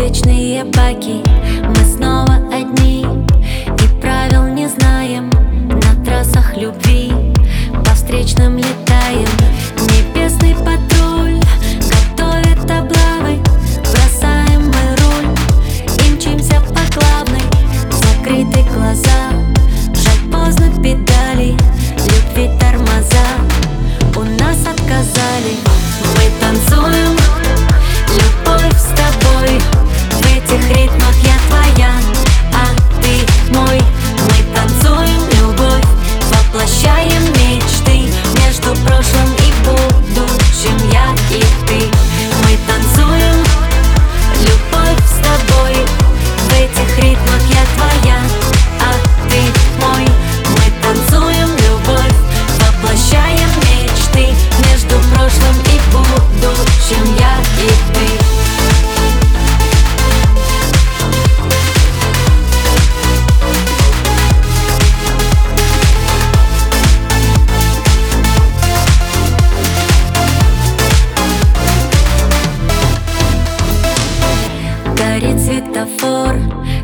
вечные баки. Мы снова одни и правил не знаем. На трассах любви по встречным летаем. Небесный патруль готовит облавы. Бросаем мы руль и мчимся по главной. Закрыты глаза, жаль поздно педали. Любви тормоза у нас отказали. Мы танцуем, любовь с тобой. В этих ритмах я твоя, а ты мой. Мы танцуем, любовь, воплощаем мечты. Между прошлым и будущим я и ты. Мы танцуем, любовь с тобой. В этих ритмах я твоя, а ты мой. Мы танцуем, любовь, воплощаем мечты. Между прошлым и будущим я и ты. Горит светофор,